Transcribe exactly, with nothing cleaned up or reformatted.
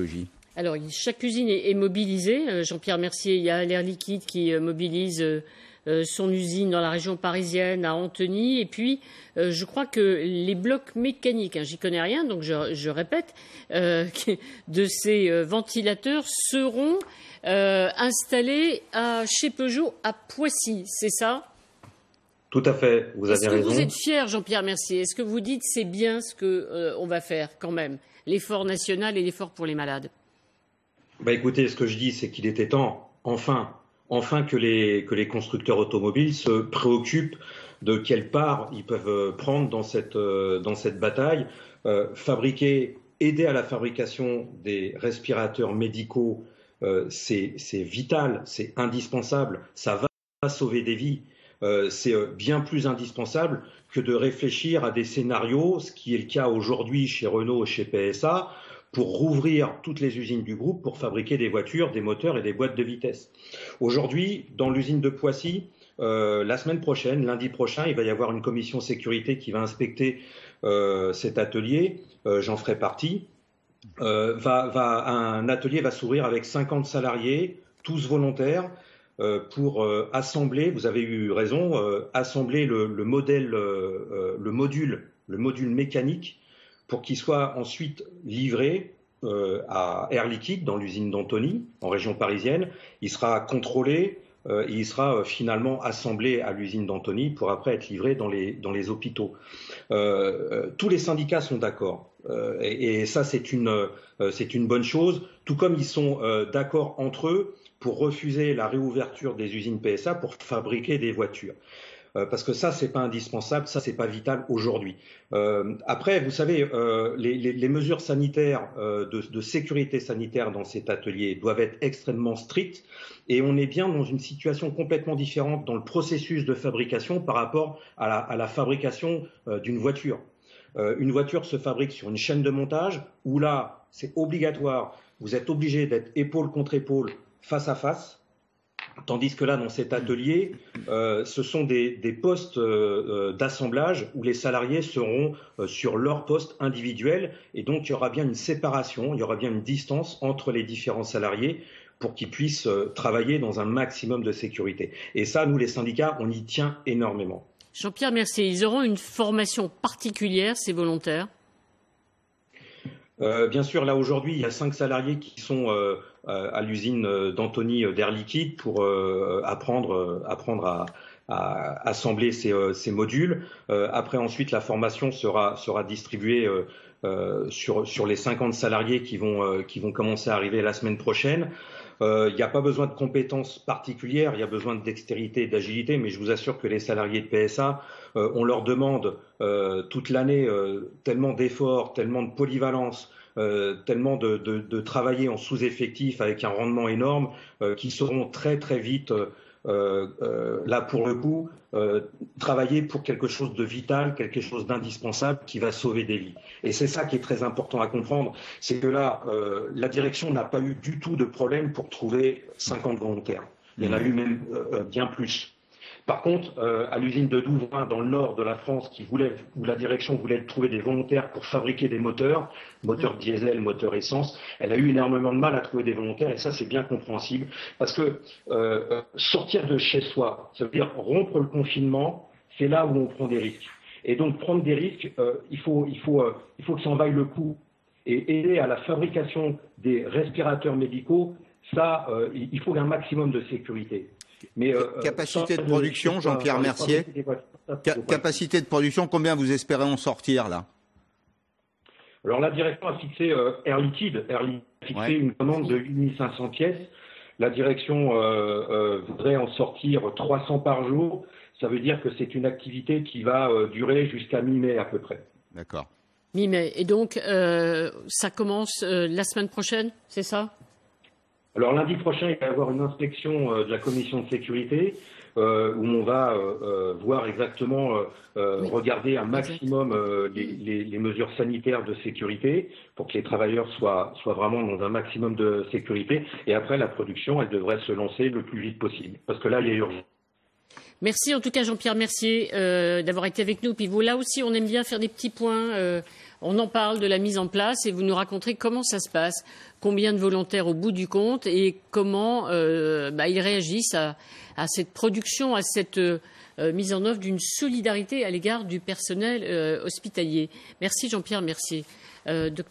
technologie? Alors, chaque usine est, est mobilisée. Jean-Pierre Mercier, il y a l'Air Liquide qui mobilise euh, son usine dans la région parisienne, à Antony. Et puis, euh, je crois que les blocs mécaniques, hein, j'y connais rien, donc je, je répète, euh, de ces euh, ventilateurs seront euh, installés à, chez Peugeot à Poissy, c'est ça? Tout à fait, vous avez raison. Est-ce que vous êtes fier, Jean-Pierre Mercier? Est-ce que vous dites c'est bien ce qu'on euh, va faire quand même, l'effort national et l'effort pour les malades? Bah écoutez, ce que je dis, c'est qu'il était temps, enfin, enfin que les, que les constructeurs automobiles se préoccupent de quelle part ils peuvent prendre dans cette, euh, dans cette bataille. Euh, fabriquer, aider à la fabrication des respirateurs médicaux, euh, c'est vital, c'est indispensable, ça va sauver des vies. Euh, c'est bien plus indispensable que de réfléchir à des scénarios, ce qui est le cas aujourd'hui chez Renault et chez P S A, pour rouvrir toutes les usines du groupe pour fabriquer des voitures, des moteurs et des boîtes de vitesse. Aujourd'hui, dans l'usine de Poissy, euh, la semaine prochaine, lundi prochain, il va y avoir une commission sécurité qui va inspecter euh, cet atelier. Euh, J'en ferai partie. Euh, va, va, un atelier va s'ouvrir avec cinquante salariés, tous volontaires, euh, pour euh, assembler, vous avez eu raison, euh, assembler le, le modèle, euh, le module, le module mécanique pour qu'il soit ensuite livré euh, à Air Liquide dans l'usine d'Antony, en région parisienne. Il sera contrôlé euh, et il sera euh, finalement assemblé à l'usine d'Antony pour après être livré dans les, dans les hôpitaux. Euh, euh, tous les syndicats sont d'accord euh, et, et ça c'est une, euh, c'est une bonne chose, tout comme ils sont euh, d'accord entre eux pour refuser la réouverture des usines P S A pour fabriquer des voitures. Euh, parce que ça, c'est pas indispensable, ça, c'est pas vital aujourd'hui. Euh, après, vous savez, euh, les, les, les mesures sanitaires, euh, de, de sécurité sanitaire dans cet atelier doivent être extrêmement strictes et on est bien dans une situation complètement différente dans le processus de fabrication par rapport à la, à la fabrication euh, d'une voiture. Euh, une voiture se fabrique sur une chaîne de montage où là, c'est obligatoire, vous êtes obligé d'être épaule contre épaule, face à face. Tandis que là, dans cet atelier, euh, ce sont des, des postes euh, d'assemblage où les salariés seront euh, sur leur poste individuel et donc il y aura bien une séparation, il y aura bien une distance entre les différents salariés pour qu'ils puissent euh, travailler dans un maximum de sécurité. Et ça, nous, les syndicats, on y tient énormément. Jean-Pierre Mercier, ils auront une formation particulière, ces volontaires? Euh, bien sûr, là aujourd'hui, il y a cinq salariés qui sont euh, à l'usine d'Antony d'Air Liquide pour euh, apprendre, apprendre à, à assembler ces, ces modules. Euh, après, ensuite, la formation sera, sera distribuée euh, euh, sur, sur les cinquante salariés qui vont, euh, qui vont commencer à arriver la semaine prochaine. Euh, il n'y a pas besoin de compétences particulières, il y a besoin de dextérité et d'agilité, mais je vous assure que les salariés de P S A, euh, on leur demande euh, toute l'année euh, tellement d'efforts, tellement de polyvalence, euh, tellement de, de, de travailler en sous-effectif avec un rendement énorme, euh, qui seront très très vite, euh, euh, là pour le coup, euh, travailler pour quelque chose de vital, quelque chose d'indispensable qui va sauver des vies. Et c'est ça qui est très important à comprendre, c'est que là, euh, la direction n'a pas eu du tout de problème pour trouver cinquante volontaires. Il y en a eu même euh, bien plus. Par contre, euh, à l'usine de Douvrin, dans le nord de la France, qui voulait, où la direction voulait trouver des volontaires pour fabriquer des moteurs, moteurs diesel, moteurs essence, elle a eu énormément de mal à trouver des volontaires, et ça c'est bien compréhensible, parce que euh, sortir de chez soi, ça veut dire rompre le confinement, c'est là où on prend des risques. Et donc prendre des risques, euh, il faut, il faut, euh, il faut que ça en vaille le coup. Et aider à la fabrication des respirateurs médicaux, ça, euh, il faut un maximum de sécurité. Mais, euh, capacité de production, Jean-Pierre Mercier, capacité de production, combien vous espérez en sortir là? Alors la direction a fixé euh, Air Liquide, Air Liquide a fixé ouais. une commande de huit mille cinq cents pièces. La direction euh, euh, voudrait en sortir trois cents par jour. Ça veut dire que c'est une activité qui va euh, durer jusqu'à mi-mai à peu près. D'accord. Mi-mai. Et donc, euh, ça commence euh, la semaine prochaine, c'est ça? Alors lundi prochain, il va y avoir une inspection euh, de la commission de sécurité euh, où on va euh, euh, voir exactement, euh, euh, oui. regarder un maximum euh, les, les, les mesures sanitaires de sécurité pour que les travailleurs soient, soient vraiment dans un maximum de sécurité. Et après, la production, elle devrait se lancer le plus vite possible parce que là, il y a urgence. Merci en tout cas Jean-Pierre Mercier euh, d'avoir été avec nous. Puis vous, là aussi, on aime bien faire des petits points euh, On en parle de la mise en place et vous nous raconterez comment ça se passe, combien de volontaires au bout du compte et comment euh, bah, ils réagissent à, à cette production, à cette euh, mise en œuvre d'une solidarité à l'égard du personnel euh, hospitalier. Merci Jean-Pierre Mercier. Euh,